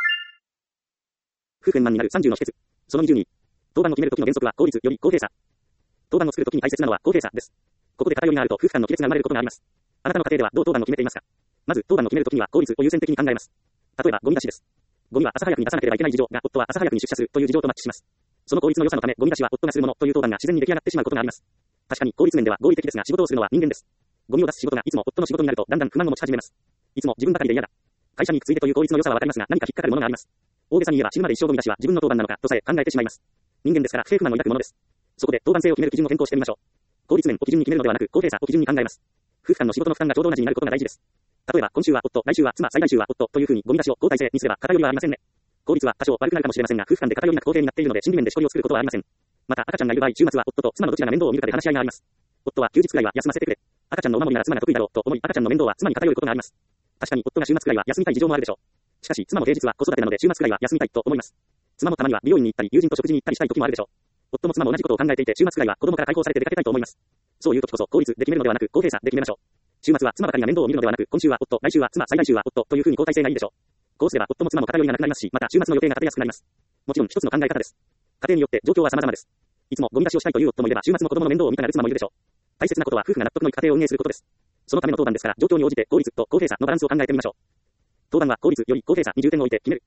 夫婦円満になるさんじゅうの秘訣。そのにじゅうに。当番を決めるときの原則は効率より公平さ。当番を作るときに大切なのは公平さです。ここで偏りがあると夫婦間の亀裂が生まれることがあります。あなたの家庭ではどう当番を決めていますか？まず当番を決めるときには効率を優先的に考えます。例えばゴミ出しです。ゴミは朝早くに出さなければいけない事情が夫は朝早くに出社するという事情とマッチします。その効率の良さのためゴミ出しは夫がするものという当番が自然に出来上がってしまうことがあります。確かに効率面では合理的ですが仕事をするのは人間です。ゴミを出す仕事がいつも夫の仕事になるとだんだん不満を持ち始めます。いつも自分ばかりで嫌だ。会社に行くついでという効率の良さはわかりますが何か引っかかるものがあります。大げさに言えば死ぬまで一生ゴミ出しは自分の当番なのかとさえ考えてしまいます。人間ですから不平不満を抱くものです。そこで当番制を決める基準を変更してみましょう。効率面を基準に決めるのではなく公平さを基準に考えます。夫婦間の仕事の負担がちょうど同じになることが大事です。例えば今週は夫、来週は妻、最来週は夫というふうにゴミ出しを交代制にすれば偏りはありませんね。効率は多少悪くなるかもしれませんが夫婦間で偏りなく公平になっているので心理面でしこりを作ることはありません。また赤ちゃんがいる場合週末は夫と妻のどちらが面倒を見るかで話し合いがあります。夫は休日くらいは休ませてくれ。赤ちゃんのお守りなら妻が得意だろうと思い赤ちゃんの面倒は妻に偏ることがあります。確かに夫が週末くらいは休みたい事情もあるでしょう。しかし妻も平日は子育てなので週末くらいは休みたいと思います。妻もたまには美容院に行ったり友人と食事に行ったりしたい時もあるでしょう。夫も妻も同じことを考えていて週末くらいは子供から解放されて出かけたいと思います。そういう時こそ効率で決めるのではなく公平さで決めましょう。週末は妻ばかりが面倒を見るのではなく今週は夫、来週は妻、再来週は夫というふうに交代制がいいでしょう。こうすれば夫も妻も偏りがなくなりますし、また週末の予定が立てやすくなります。もちろん一つの考え方です。家庭によって状況は様々です。いつもゴミ出しをしたいという夫もいれば週末の子供の面倒を見たがる妻もいるでしょう。大切なことは夫婦が納得のいく家庭を運営することです。そのための当番ですから状況に応じて効率と公平さのバランスを考えてみましょう。当番は効率より公平さに重点を置いて決める。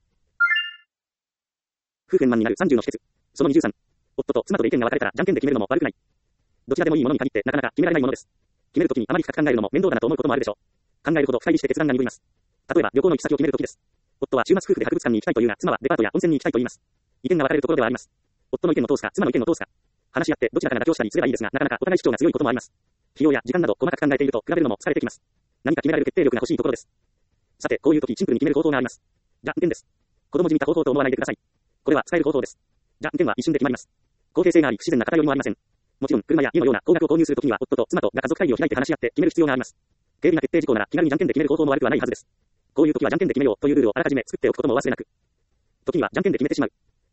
夫婦円満になるさんじゅうの秘訣。そのにじゅうさん。夫と妻とで意見が分かれたらじゃんけんで決めるのも悪くない。どちらでもいいものに限ってなかなか決められないものです。決めるときにあまり深く考えるのも面倒だなと思うこともあるでしょう。考えるほど深入りして決断が鈍ります。例えば旅行の行き先を決めるときです。夫は週末夫婦で博物館に行きたいというが妻はデパートや温泉に行きたいと言います。意見が分かれるところではあります。夫の意見を通すか妻の意見を通すか。話し合ってどちらかが妥協したりすればいいですがなかなかお互い主張が強いこともあります。費用や時間など細かく考えていると比べるのも疲れてきます。何か決められる決定力が欲しいところです。さてこういうときシンプルに決める方法があります。じゃんけんです。子供じみた方法と思わないでください。 これは使える方法です。じゃんけんは一瞬で決まります。公平性があり、不自然な偏りもありません。もちろん、車や家のような高額を購入するときには、夫と妻とが家族会議を開いて話し合って決める必要があります。軽微な決定事項なら気軽にじゃんけんで決める方法も悪くはないはずです。こういうときはじゃんけんで決めようというルールをあらかじめ作っておくこともお忘れなく。時にはじゃんけんで決めてしまう。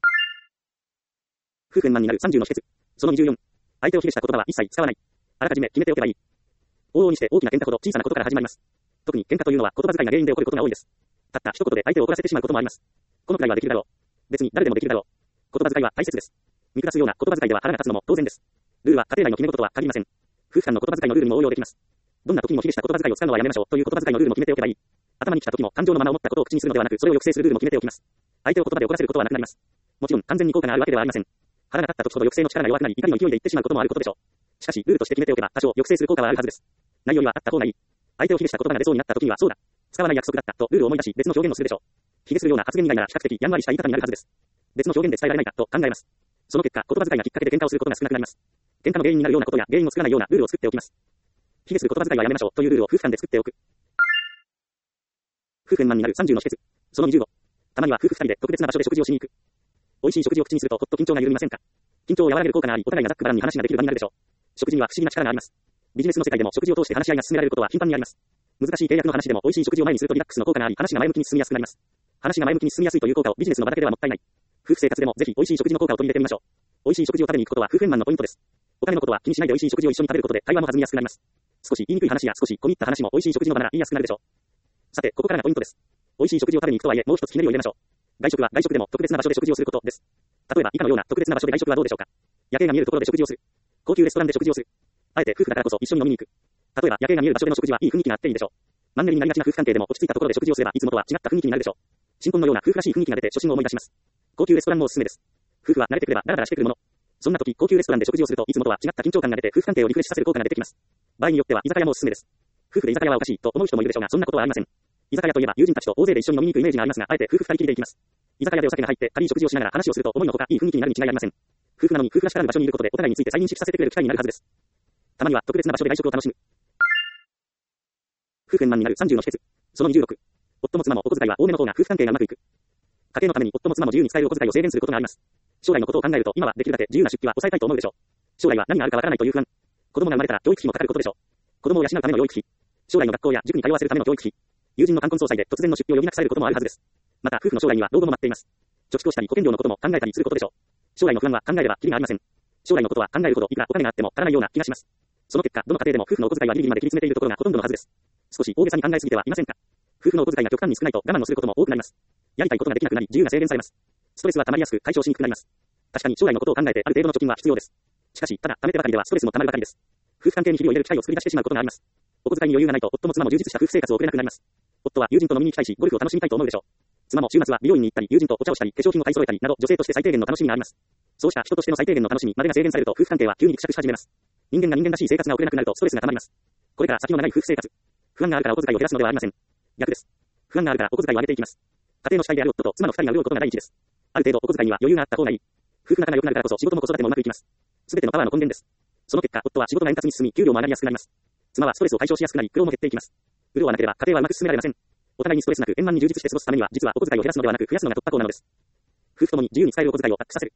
夫婦円満になるさんじゅうの秘訣。そのにじゅうよん。相手を卑下した言葉は一切使わない。あらかじめ決めておけばいい。往々にして大きな喧嘩ほど小さなことから始まります。特に喧嘩というのは言葉遣いが原因で起こることが多いです。たった一言で相手を怒らせてしまうこともあります。このくらいはできるだろう。別に誰でもできるだろう。言葉遣いは大切です。見下すような言葉遣いでは腹が立つのも当然です。ルールは家庭内の決め事とは限りません。夫婦間の言葉遣いのルールにも応用できます。どんな時にも卑下した言葉遣いを使うのはやめましょうという言葉遣いのルールも決めておけばいい。頭に来た時も感情のまま思ったことを口にするのではなく、それを抑制するルールも決めておきます。相手を言葉で怒らせることはなくなります。もちろん完全に効果があるわけではありません。腹が立った時ほど抑制の力が弱くなり、怒りの勢いで言ってしまうこともあることでしょう。しかし、ルールとして決めておけば多少抑制する効果はあるはずです。ないよりはあった方がいい。相手を卑下した言葉が出そうになった時には、そうだ。使わない約束だったとルールを思い出し、別の表現をするでしょう。卑下するような発言以外なら比較的やんわりした言い方になるはずです。別の表現で伝えられないかと考えます。その結果、言葉遣いがきっかけで喧嘩をすることが少なくなります。喧嘩の原因になるようなことや原因を作らないようなルールを作っておきます。卑下する言葉遣いはやめましょうというルールを夫婦間で作っておく。夫婦円満になるさんじゅうの秘訣。そのにじゅうご。たまには夫婦二人で特別な場所で食事をしに行く。美味しい食事を口にするとほっと緊張が緩みませんか。緊張を和らげる効果があり、お互いがざっくばらんに話ができる場になるでしょう。食事には不思議な力があります。ビジネスの世界でも食事を通して話し合いが進められることは頻繁にあります。難しい契約の話でも美味しい食事を前にするとリラックスの効果があり、話が前向きに進みやすくなります。話が前向きに進みやすいという効果をビジネスの場だけではもったいない。夫婦生活でもぜひ美味しい食事の効果を取り入れてみましょう。美味しい食事を食べに行くことは夫婦円満のポイントです。お金のことは気にしないで美味しい食事を一緒に食べることで会話も弾みやすくなります。少し言いにくい話や少し込み入った話も美味しい食事の場なら言いやすくなるでしょう。さて、ここからがポイントです。美味しい食事を食べに行くとはいえ、もう一つひねりを入れましょう。外食は外食でも特別な場所で食事をすることです。例えば以下のような特別な場所で外食はどうでしょうか。夜景が見えるところで食事をする。高級レストランで食事をする。あえて夫婦だからこそ一緒に飲みに行く。例えば夜景が見える場所での食事はいい雰囲気があっていいでしょう。マンネリになりがちな夫婦関係でも落ち着いたところで食事をすればいつもとは違った雰囲気になるでしょう。新婚のような夫婦らしい雰囲気が出て初心を思い出します。高級レストランもおすすめです。夫婦は慣れてくればダラダラしてくるもの。そんな時高級レストランで食事をするといつもとは違った緊張感が出て夫婦関係をリフレッシュさせる効果が出てきます。場合によっては居酒屋もおすすめです。夫婦で居酒屋はおかしいと思う人もいるでしょうが、そんなことはありません。居酒屋といえば友人たちと大勢で一緒に飲みに行くイメージがありますが、あえて夫婦二人きりで行きます。居酒屋でお酒が入って軽い食事をしながら話をすると思いのほかいい雰囲気になるに違いありません。夫婦なのに夫婦らしからぬ場所にいることでお互いについて再認識させてくれる機会になるはずです。たまには特別な場所で外食を楽しむ。夫婦円満になるさんじゅうの秘訣。そのにじゅうろく。夫も妻もお小遣いは多めの方が夫婦関係がうまくいく。家庭のために夫も妻も自由に使えるお小遣いを制限することがあります。将来のことを考えると今はできるだけ自由な出費は抑えたいと思うでしょう。将来は何があるかわからないという不安。子供が生まれたら教育費もかかることでしょう。子供を養うための養育費。将来の学校や塾に通わせるための教育費。友人の冠婚葬祭で突然の出費を余儀なくされることもあるはずです。また夫婦の将来には老後も待っています。貯蓄をしたり保険料のことも考えたりすることでしょう。将来の不安は考えればキリがありません。将来のことは考えるほどいくらお金があっても足らないような気がします。その結果、どの家庭でも夫婦のお小遣いはギリギリまで切り詰めているところがほとんどのはずです。少し大げさに考えすぎてはいませんか。夫婦のお小遣いが極端に少ないと我慢をすることも多くなります。やりたいことができなくなり自由が制限されます。ストレスは溜まりやすく解消しにくくなります。確かに将来のことを考えてある程度の貯金は必要です。しかし、ただ貯めてばかりではストレスも溜まるばかりです。夫婦関係に日々を入れる機会を作り出してしまうことがあります。お小遣いに余裕がないと夫も妻も充実した夫婦生活を送れなくなります。夫は友人と飲みに行きたいし、ゴルフを楽しみたいと思うでしょう。妻も週末は美容院に行ったり、友人とお茶をしたり、化粧品を買い揃えたりなど、女性として最低限の楽しみがあります。そうした人としての最低限の楽しみまでが制限されると夫婦関係は急にぎくしゃくし始めます。人間が人間らしい生活が送れなくなるとストレスが溜まります。これから先の長い夫婦生活。不安があるからお小遣いを減らすのではありません。逆です。不安があるからお小遣いを上げていきます。家庭の主体である夫と妻の二人が潤うことが第一です。ある程度お小遣いには余裕があった方がいい。夫婦仲が良くなるからこそ仕事も子育てもうまくいきます。すべてのパワーの根源です。その結果、夫は仕事が円滑に進み、給料も上がりやすくなります。妻はストレスを解消しやすくなり、苦労も減っていきます。潤わなければ家庭はうまく進められません。お互いにストレスなく円満に充実して過ごすためには、実はお小遣いを減らすのではなく増やすのが突破口なのです。夫婦ともに自由に使えるお小遣いをアップさせる。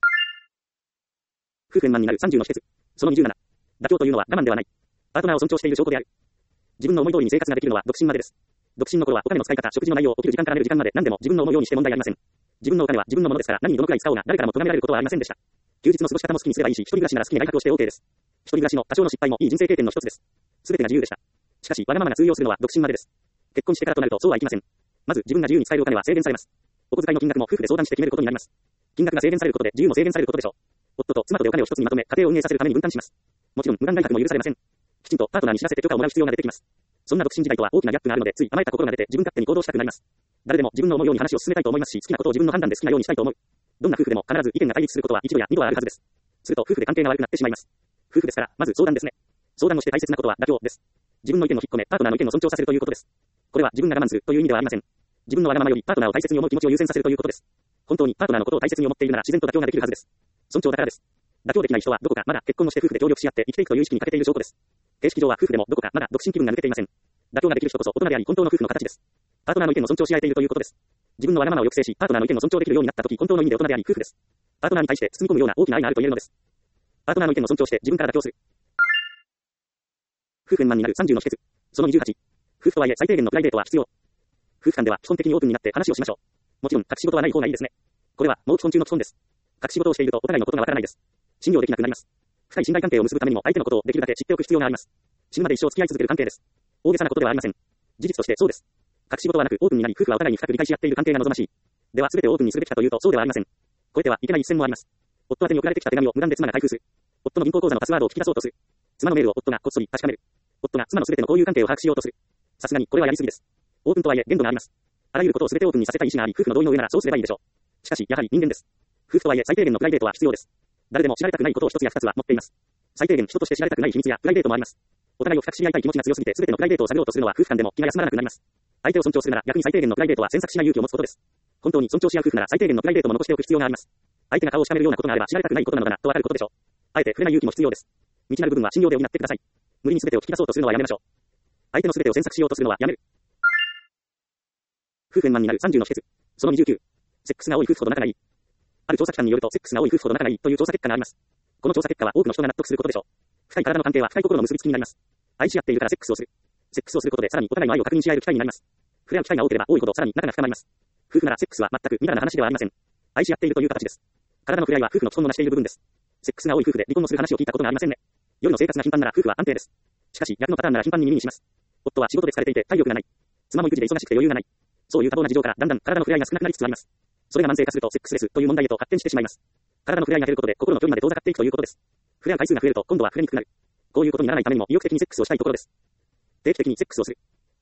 夫婦円満になるさんじゅうの秘訣。そのにじゅうなな。妥協というのは我慢ではない。パートナーを尊重している証拠である。自分の思い通りに生活ができるのは独身までです。独身の頃はお金の使い方、食事の内容、起きる時間から寝る時間まで何でも自分の思うようにして問題ありません。自分のお金は自分のものですから何にどのくらい使おうが誰からも咎められることはありませんでした。休日の過ごし方も好きにすればいいし、一人暮らしなら好きに内閣をして OK です。一人暮らしの多少の失敗もいい人生経験の一つです。すべてが自由でした。しかし、わがままが通用するのは独身までです。結婚してからとなるとそうはいきません。まず自分が自由に使えるお金は制限されます。お小遣いの金額も夫婦で相談して決めることになります。金額が制限されることで自由も制限されることでしょう。夫と妻とでお金を一つにまとめ家庭を運営させるために分担します。もちろん無断外泊も許されません。きちんとパートナーに知らせて許可をもらう必要が出てきます。そんな独身時代とは大きなギャップがあるので、つい甘えた心が出て自分勝手に行動したくなります。誰でも自分の思うように話を進めたいと思いますし、好きなことを自分の判断で好きなようにしたいと思う。どんな夫婦でも必ず意見が対立することは一度や二度はあるはずです。すると夫婦で関係が悪くなってしまいます。夫婦ですから、まず相談ですね。相談をして大切なことは妥協です。自分の意見を引っ込め、パートナーの意見を尊重させるということです。これは自分が我慢するという意味ではありません。自分のわがままよりパートナーを大切に思う気持ちを優先させるということです。本当にパートナーのことを大切に思っているなら自然と妥協ができるはずです。尊重だからです。妥協できない人はどこかまだ結婚をして夫婦で協力し合って生きていくという意識に欠けている証拠です。形式上は夫婦でもどこかまだ独身気分が抜けていません。妥協ができる人こそ大人であり本当の夫婦の形です。パートナーの意見を尊重し合えているということです。 自分のわがままを抑制し、パートナーの意見を尊重できるようになったとき、本当の意味で大人であり、夫婦です。パートナーに対して包み込むような大きな愛があると言えるのです。パートナーの意見を尊重して自分から妥協する。夫婦円満になるさんじゅうの秘訣。そのにじゅうはち。夫婦とはいえ最低限のプライベートは必要。夫婦間では基本的にオープンになって話をしましょう。もちろん、隠し事はない方がいいですね。これは、もう基本中の基本です。隠し事をしているとお互いのことがわからないです。信用できなくなります。深い信頼関係を結ぶためにも相手のことをできるだけ知っておく必要があります。死ぬまで一生付き合い続ける関係です。大げさなことではありません。事実としてそうです。隠し事はなくオープンになり、夫婦はお互いに深く理解し合っている関係が望ましい。では全てをオープンにするべきかというとそうではありません。超えてはいけない一線もあります。夫宛てに送られてきた手紙を無断で妻が開封する。夫の銀行口座のパスワードを聞き出そうとする。妻のメールを夫がこっそり確かめる。夫が妻の全ての交友関係を把握しようとする。さすがにこれはやりすぎです。オープンとはいえ限度があります。あらゆることを全てオープンにさせたい意思があり、夫婦の同意の上ならそうすればいいでしょう。しかしやはり人間です。夫婦とはいえ最低限のプライベートは必要です。誰でも知られたくないことを一つや二つは持っています。最低限人として知られたくない秘密やプライベートもあります。お互いを深く知り合いたい気持ちが強すぎて全てのプライベートを探ろうとするのは夫婦間でも気が休まらなくなります。相手を尊重するなら逆に最低限のプライベートは詮索しない勇気を持つことです。本当に尊重し合う夫婦なら最低限のプライベートも残しておく必要があります。相手が顔をしかめるようなことがあれば知られたくないことなのだなとわかることでしょう。あえて触れない勇気も必要です。未知なる部分は信用で補ってください。無理に全てを聞き出そうとするのはやめましょう。相手の全てを詮索しようとするのはやめる。夫婦円満になるさんじゅうの秘訣。そのにじゅうきゅう。セックスが多い夫婦ほど仲がいい。ある調査機関によるとセックスが多い夫婦ほど仲がいいという調査結果があります。この調査結果は多くの人が納得することでしょう。深い体の関係は深い心の結びつきになります。愛し合っているからセックスをする。セックスをすることでさらにお互いの愛を確認し合える機会になります。触れ合う機会が多ければ多いほどさらに仲が深まります。夫婦ならセックスは全くみだらな話ではありません。愛し合っているという形です。体の触れ合いは夫婦の基本を成している部分です。セックスが多い夫婦で離婚をする話を聞いたことがありませんね。夜の生活が頻繁なら夫婦は安定です。しかし逆のパターンなら頻繁に耳にします。夫は仕事で疲れていて体力がない。妻も育児で忙しくて余裕がない。そういう多忙な事情からだんだん体の触れ合いが少なくなりつつあります。それが慢性化するとセックスレスという問題へと発展してしまいます。体の触れ合いが減ることで心の距離まで遠ざかっていくということです。触れ合う回数が増えると今度は触れにくくなる。こういうことにならないためにも意欲的にセックスをしたいところです。定期的にセックスをする。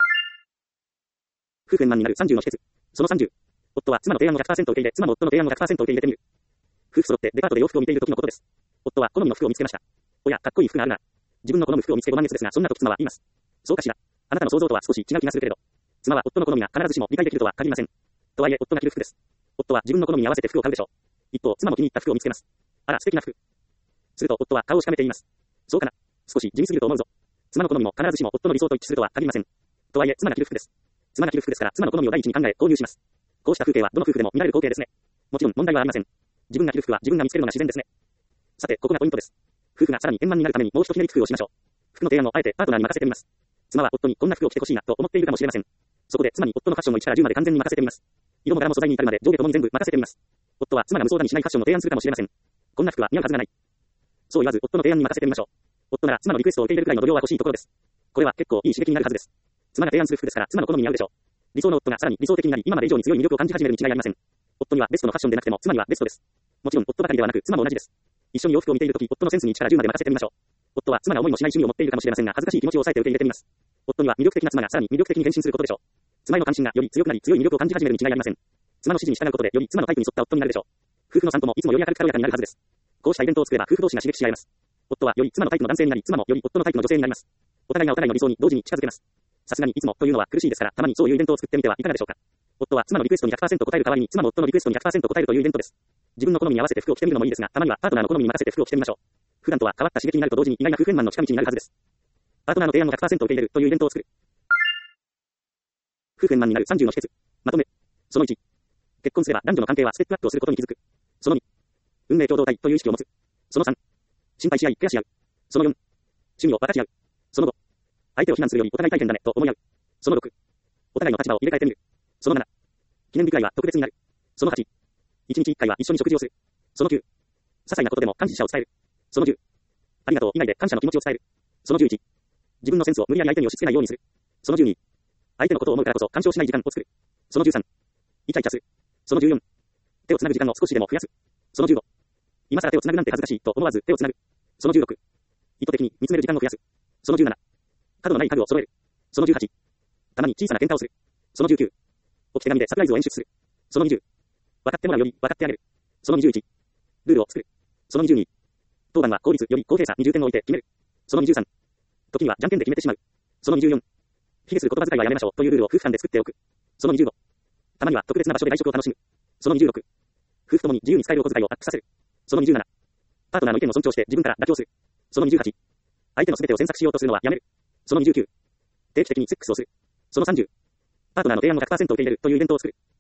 夫婦円満になるさんじゅうの秘訣。そのさんじゅう。夫は妻の提案を ひゃくパーセント 受け入れ、妻も夫の提案を ひゃくパーセント 受け入れてみる。夫婦揃ってデパートで洋服を見ている時のことです。夫は好みの服を見つけました。おや、かっこいい服があるな。自分の好む服を見つけご満悦ですが、そんな時妻は言います。そうかしら。あなたの想像とは少し違う気がするけれど。妻は夫の好みが必ずしも理解できるとは限りません。とはいえ、夫が着る服です。夫は自分の好みに合わせて服を買うでしょう。一方、妻も気に入った服を見つけます。あら、素敵な服。すると、夫は顔をしかめて言います。そうかな。少し地味すぎると思うぞ。妻の好みも必ずしも夫の理想と一致するとは限りません。とはいえ、妻が着る服です。妻が着る服ですから、妻の好みを第一に考え、購入します。こうした風景はどの夫婦でも見られる光景ですね。もちろん問題はありません。自分が着る服は自分が見つけるのが自然ですね。さて、ここがポイントです。夫婦がさらに円満になるためにもう一ひねり工夫をしましょう。服の提案をあえてパートナーに任せてみます。妻は夫にこんな服を着てほしいなと思っているかもしれません。そこで妻に夫のファッションのいちからじゅうまで完全に任せてみます。色も柄も素材に至るまで上下ともに全部任せてみます。夫は妻が無相談にしないファッションを提案するかもしれません。こんな服は似合うはずがない。そう言わず夫の提案に任せてみましょう。夫なら妻のリクエストを受け入れるくらいの度量は欲しいところです。これは結構いい刺激になるはずです。妻が提案する服ですから妻の好みに合うでしょう。理想の夫がさらに理想的になり今まで以上に強い魅力を感じ始めるに違いありません。夫にはベストのファッションでなくても妻にはベストです。もちろん夫ばかりではなく妻も同じです。一緒に洋服を見ているとき夫のセンスにいちからじゅうまで任せてみましょう。夫は妻が思いもしない趣味を持っているかもしれませんが恥ずかしい気持ちを抑えて受け入れてみます。夫には魅力的な妻がさらに魅力的に変身することでしょう。妻への関心がより強くなり強い魅力を感じ始めるに違いありません。妻の指示に従うことでより妻のタイプに沿った夫になるでしょう。夫婦の散歩もいつもより明るく軽やかになるはずです。こうしたイベントを作れば夫婦同士が刺激し合います。夫はより妻のタイプの男性になり妻もより夫のタイプの女性になります。お互いがお互いの理想に同時に近づけます。さすがにいつもというのは苦しいですからたまにそういうイベントを作ってみてはいかがでしょうか。夫は妻のリクエストに ひゃくパーセント 答える代わりに妻も夫のリクエストに ひゃくパーセント 答えるというイベントです。自分の好みに合わせて服を着てみるのもいいですがたまにはパートナーの好みに任せて服を着てみましょう。普段とは変わった刺激になると同時に意外な夫婦円満の近道になるはずです。パートナーの提案を ひゃくパーセント 受け入れるというイベントを作る。夫婦円満になるさんじゅうの秘訣。まとめ。そのいち。結婚すれば男女の関係はステップアップをすることに気づく。そのに。運命共同体という意識を持つ。そのさん。心配し合い、ケアし合う。そのよん。趣味を分かち合う。そのご。相手を非難するよりお互い大変だねと思い合う。そのろく。お互いの立場を入れ替えてみる。そのなな。記念日会は特別になる。そのはち。いちにちいっかいは一緒に食事をする。そのきゅう。些細なことでも感謝を伝える。そのじゅう。ありがとう以外で感謝の気持ちを伝える。そのじゅういち。自分のセンスを無理やり相手に押し付けないようにする。そのじゅうに。相手のことを思うからこそ干渉しない時間を作る。そのじゅうさん。イチャイチャする。そのじゅうよん。手をつなぐ時間を少しでも増やす。そのじゅうご。今更手をつなぐなんて恥ずかしいと思わず手をつなぐ。そのじゅうろく。意図的に見つめる時間を増やす。そのじゅうなな。角のない家具を揃える。そのじゅうはち。たまに小さな喧嘩をする。そのじゅうきゅう。置き手紙でサプライズを演出する。そのにじゅう。分かってもらうより分かってあげる。そのにじゅういち。ルールを作る。そのにじゅうに。当番は効率より公平さにじゅうてんを置いて決める。そのにじゅうさん。時にはじゃんけんで決めてしまう。そのにじゅうよん。卑下する言葉遣いはやめましょうというルールを夫婦間で作っておく。そのにじゅうご。たまには特別な場所で外食を楽しむ。そのにじゅうろく。夫婦ともに自由に使えるお小遣いをアップさせる。そのにじゅうなな。パートナーの意見を尊重して自分から妥協する。そのにじゅうはち。相手の全てを詮索しようとするのはやめる。そのにじゅうきゅう。定期的にセックスをする。そのさんじゅう。パートナーの提案を ひゃくパーセント 受け入れるというイベントを作る。